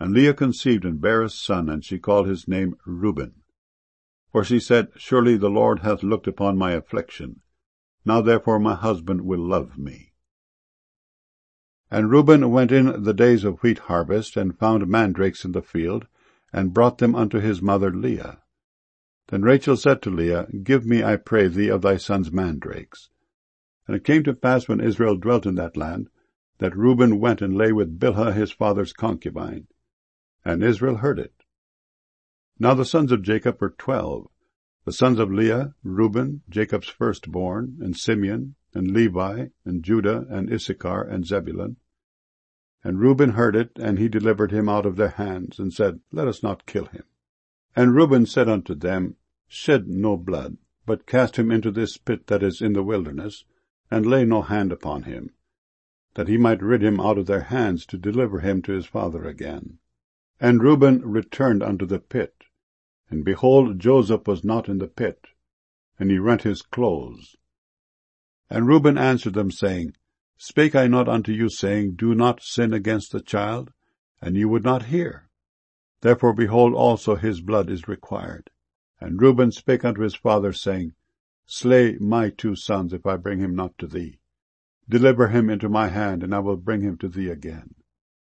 And Leah conceived and bare a son, and she called his name Reuben. For she said, Surely the Lord hath looked upon my affliction. Now therefore my husband will love me. And Reuben went in the days of wheat harvest, and found mandrakes in the field, and brought them unto his mother Leah. Then Rachel said to Leah, Give me, I pray thee, of thy son's mandrakes. And it came to pass, when Israel dwelt in that land, that Reuben went and lay with Bilhah his father's concubine. And Israel heard it. Now the sons of Jacob were 12. The sons of Leah, Reuben, Jacob's firstborn, and Simeon, and Levi, and Judah, and Issachar, and Zebulun. And Reuben heard it, and he delivered him out of their hands, and said, Let us not kill him. And Reuben said unto them, Shed no blood, but cast him into this pit that is in the wilderness, and lay no hand upon him, that he might rid him out of their hands, to deliver him to his father again. And Reuben returned unto the pit, and behold, Joseph was not in the pit, and he rent his clothes. And Reuben answered them, saying, Spake I not unto you, saying, Do not sin against the child? And ye would not hear. Therefore, behold, also his blood is required. And Reuben spake unto his father, saying, Slay my 2 sons, if I bring him not to thee. Deliver him into my hand, and I will bring him to thee again.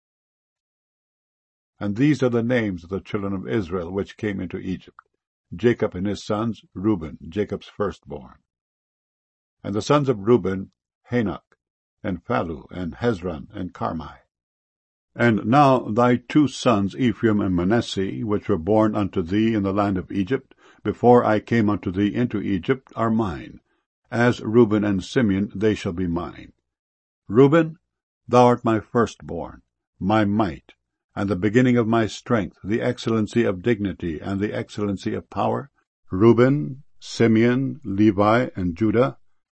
And these are the names of the children of Israel which came into Egypt: Jacob and his sons, Reuben, Jacob's firstborn. And the sons of Reuben, Hanok, and Phalu, and Hezron, and Carmi. And now thy 2 sons, Ephraim and Manasseh, which were born unto thee in the land of Egypt, before I came unto thee into Egypt, are mine. As Reuben and Simeon, they shall be mine. Reuben, thou art my firstborn, my might, and the beginning of my strength, the excellency of dignity, and the excellency of power. Reuben, Simeon, Levi, and Judah,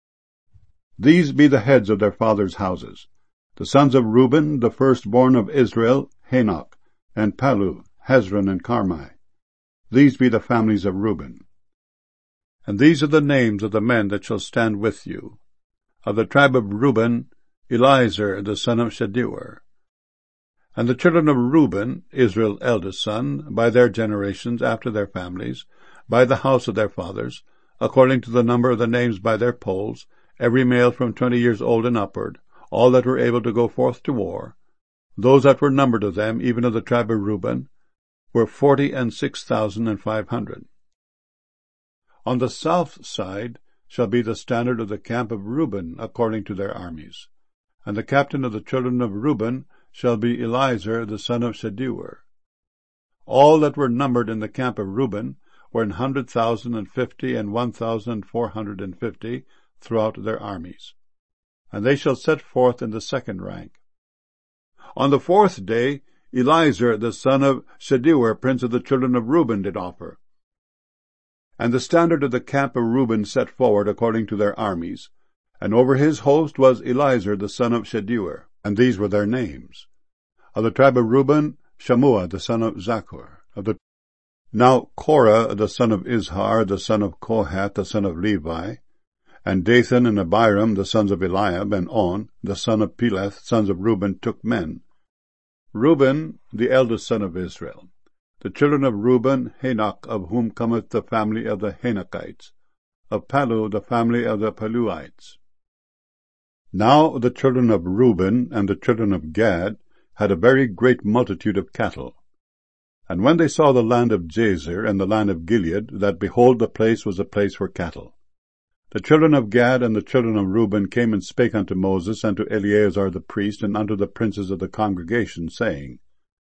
these be the heads of their fathers' houses. The sons of Reuben, the firstborn of Israel, Hanok, and Phalu, Hezron, and Carmi. These be the families of Reuben. And these are the names of the men that shall stand with you. Of the tribe of Reuben, Eliezer the son of Shedeur. And the children of Reuben, Israel's eldest son, by their generations after their families, by the house of their fathers, according to the number of the names by their polls, every male from 20 years old and upward, all that were able to go forth to war, those that were numbered of them, even of the tribe of Reuben, were 46,500. On the south side shall be the standard of the camp of Reuben, according to their armies. And the captain of the children of Reuben shall be Eliezer the son of Shedeur. All that were numbered in the camp of Reuben were 100,050 and 1,450 throughout their armies. And they shall set forth in the second rank. On the 4th day Eliezer the son of Shedeur, prince of the children of Reuben, did offer. And the standard of the camp of Reuben set forward according to their armies, and over his host was Eliezer the son of Shedeur, and these were their names. Of the tribe of Reuben, Shammua the son of Zaccur. Now Korah the son of Izhar, the son of Kohath, the son of Levi, and Dathan and Abiram, the sons of Eliab, and On, the son of Peleth, sons of Reuben, took men. Reuben, the eldest son of Israel. The children of Reuben, Hanok, of whom cometh the family of the Hanokites. Of Phalu, the family of the Phaluites. Now the children of Reuben and the children of Gad had a very great multitude of cattle. And when they saw the land of Jazer and the land of Gilead, that behold, the place was a place for cattle, the children of Gad and the children of Reuben came and spake unto Moses and to Eleazar the priest and unto the princes of the congregation, saying,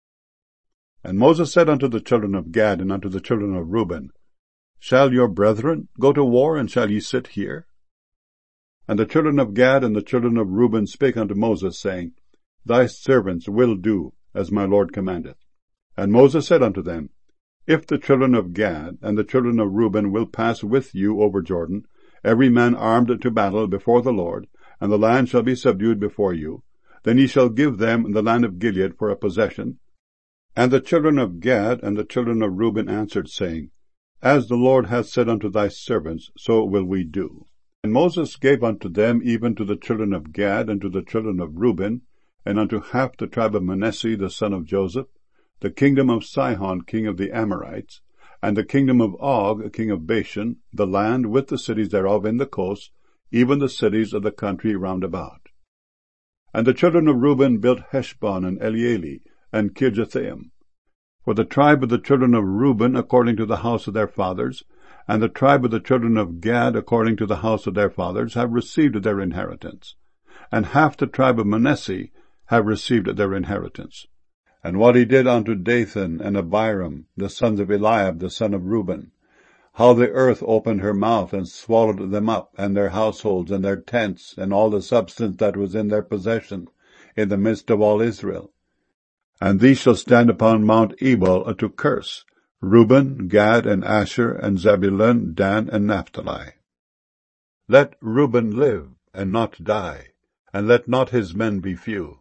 And Moses said unto the children of Gad and unto the children of Reuben, Shall your brethren go to war, and shall ye sit here? And the children of Gad and the children of Reuben spake unto Moses, saying, Thy servants will do as my Lord commandeth. And Moses said unto them, If the children of Gad and the children of Reuben will pass with you over Jordan, every man armed to battle before the Lord, and the land shall be subdued before you, then ye shall give them the land of Gilead for a possession. And the children of Gad and the children of Reuben answered, saying, As the Lord hath said unto thy servants, so will we do. And Moses gave unto them, even to the children of Gad and to the children of Reuben, and unto half the tribe of Manasseh the son of Joseph, the kingdom of Sihon king of the Amorites, and the kingdom of Og king of Bashan, the land with the cities thereof in the coast, even the cities of the country round about. And the children of Reuben built Heshbon and Elealeh and Kirjathaim. For the tribe of the children of Reuben according to the house of their fathers, and the tribe of the children of Gad according to the house of their fathers, have received their inheritance. And half the tribe of Manasseh have received their inheritance. And what he did unto Dathan and Abiram, the sons of Eliab, the son of Reuben, how the earth opened her mouth and swallowed them up, and their households, and their tents, and all the substance that was in their possession, in the midst of all Israel. And these shall stand upon Mount Ebal to curse, Reuben, Gad, and Asher, and Zebulun, Dan, and Naphtali. Let Reuben live, and not die, and let not his men be few.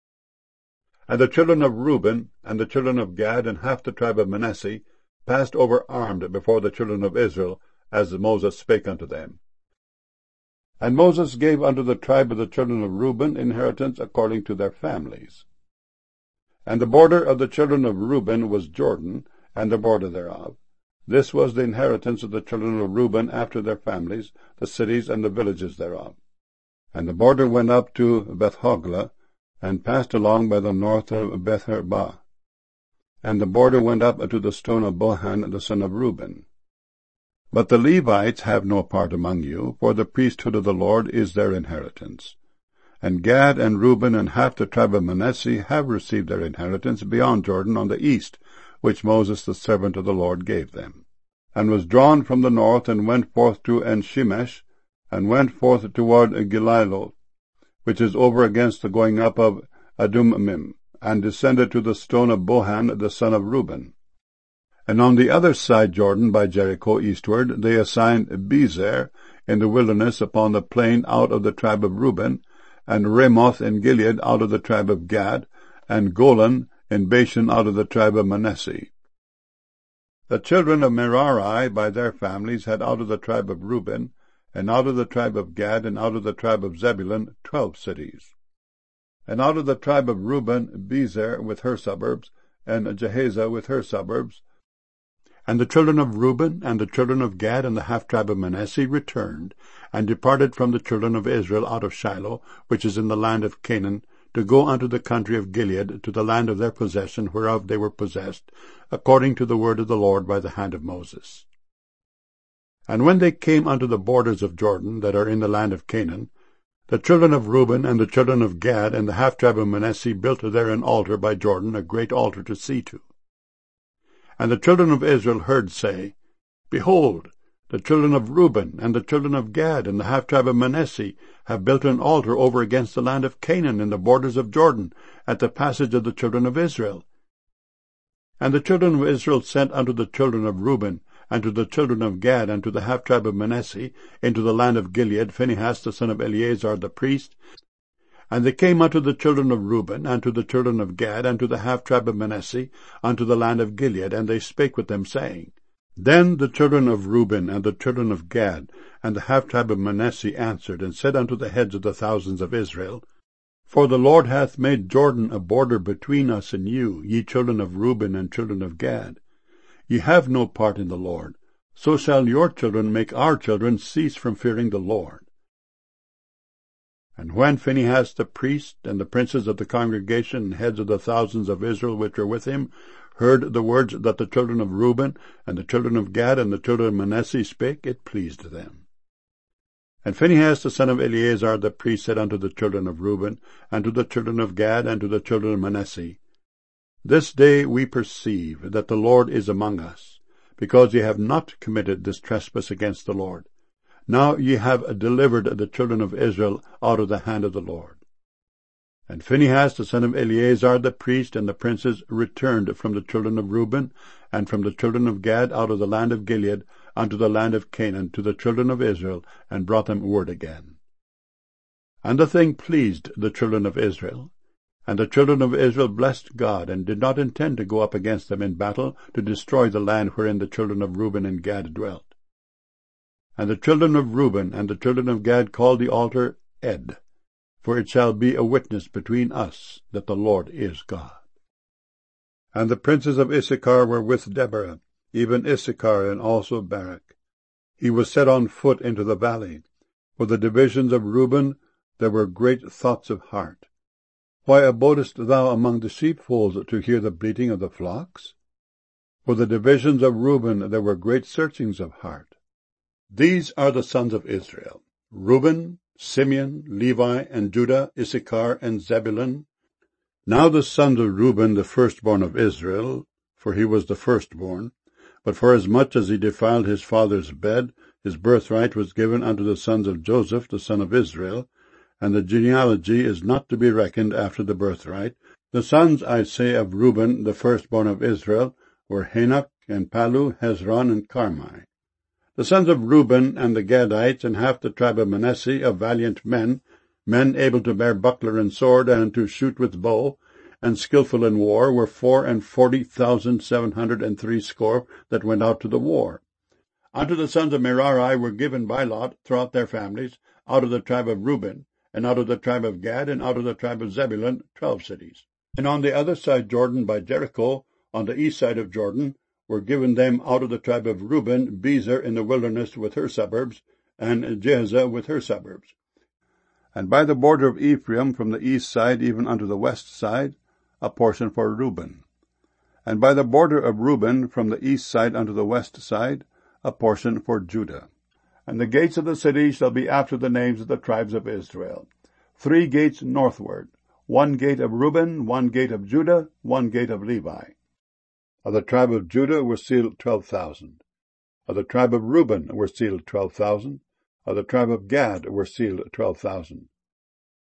And the children of Reuben, and the children of Gad, and half the tribe of Manasseh, passed over armed before the children of Israel, as Moses spake unto them. And Moses gave unto the tribe of the children of Reuben inheritance according to their families. And the border of the children of Reuben was Jordan, and the border thereof. This was the inheritance of the children of Reuben after their families, the cities and the villages thereof. And the border went up to Beth-hoglah, and passed along by the north of Beth-arbah. And the border went up to the stone of Bohan, the son of Reuben. But the Levites have no part among you, for the priesthood of the Lord is their inheritance. And Gad and Reuben and half the tribe of Manasseh have received their inheritance beyond Jordan on the east, which Moses the servant of the Lord gave them. And was drawn from the north, and went forth to En-shemesh, and went forth toward Gilalo, which is over against the going up of Adummim, and descended to the stone of Bohan the son of Reuben. And on the other side Jordan by Jericho eastward they assigned Bezer in the wilderness upon the plain out of the tribe of Reuben, and Ramoth in Gilead out of the tribe of Gad, and Golan in Bashan out of the tribe of Manasseh. The children of Merari by their families had out of the tribe of Reuben, and out of the tribe of Gad, and out of the tribe of Zebulun 12 cities. And out of the tribe of Reuben, Bezer with her suburbs, and Jahaziah with her suburbs. And the children of Reuben, and the children of Gad, and the half-tribe of Manasseh returned, and departed from the children of Israel out of Shiloh, which is in the land of Canaan, to go unto the country of Gilead, to the land of their possession, whereof they were possessed, according to the word of the Lord by the hand of Moses. And when they came unto the borders of Jordan, that are in the land of Canaan, the children of Reuben and the children of Gad and the half-tribe of Manasseh built there an altar by Jordan, a great altar to see to. And the children of Israel heard say, Behold, the children of Reuben and the children of Gad and the half-tribe of Manasseh have built an altar over against the land of Canaan in the borders of Jordan, at the passage of the children of Israel. And the children of Israel sent unto the children of Reuben, and to the children of Gad, and to the half-tribe of Manasseh, into the land of Gilead, Phinehas the son of Eleazar the priest. And they came unto the children of Reuben, and to the children of Gad, and to the half-tribe of Manasseh, unto the land of Gilead, and they spake with them, saying, Then the children of Reuben, and the children of Gad, and the half-tribe of Manasseh answered, and said unto the heads of the thousands of Israel, For the Lord hath made Jordan a border between us and you, ye children of Reuben and children of Gad. Ye have no part in the Lord, so shall your children make our children cease from fearing the Lord. And when Phinehas the priest, and the princes of the congregation, and heads of the thousands of Israel which were with him, heard the words that the children of Reuben, and the children of Gad, and the children of Manasseh spake, it pleased them. And Phinehas the son of Eleazar the priest said unto the children of Reuben, and to the children of Gad, and to the children of Manasseh, This day we perceive that the Lord is among us, because ye have not committed this trespass against the Lord. Now ye have delivered the children of Israel out of the hand of the Lord. And Phinehas the son of Eleazar the priest and the princes returned from the children of Reuben, and from the children of Gad out of the land of Gilead unto the land of Canaan to the children of Israel, and brought them word again. And the thing pleased the children of Israel. And the children of Israel blessed God, and did not intend to go up against them in battle, to destroy the land wherein the children of Reuben and Gad dwelt. And the children of Reuben and the children of Gad called the altar Ed, for it shall be a witness between us that the Lord is God. And the princes of Issachar were with Deborah, even Issachar and also Barak. He was set on foot into the valley. For the divisions of Reuben there were great thoughts of heart. Why abodest thou among the sheepfolds to hear the bleating of the flocks? For the divisions of Reuben there were great searchings of heart. These are the sons of Israel: Reuben, Simeon, Levi, and Judah, Issachar, and Zebulun. Now the sons of Reuben, the firstborn of Israel, for he was the firstborn, but forasmuch as he defiled his father's bed, his birthright was given unto the sons of Joseph, the son of Israel, and the genealogy is not to be reckoned after the birthright. The sons, I say, of Reuben, the firstborn of Israel, were Hanok, and Palu, Hezron, and Carmi. The sons of Reuben, and the Gadites, and half the tribe of Manasseh, of valiant men, men able to bear buckler and sword, and to shoot with bow, and skillful in war, were 44,760 that went out to the war. Unto the sons of Merari were given by lot, throughout their families, out of the tribe of Reuben, and out of the tribe of Gad, and out of the tribe of Zebulun, 12 cities. And on the other side Jordan by Jericho, on the east side of Jordan, were given them out of the tribe of Reuben, Bezer in the wilderness with her suburbs, and Jehazzah with her suburbs. And by the border of Ephraim from the east side even unto the west side, a portion for Reuben. And by the border of Reuben from the east side unto the west side, a portion for Judah. And the gates of the city shall be after the names of the tribes of Israel. 3 gates northward, 1 gate of Reuben, 1 gate of Judah, 1 gate of Levi. Of the tribe of Judah were sealed 12,000. Of the tribe of Reuben were sealed 12,000. Of the tribe of Gad were sealed 12,000.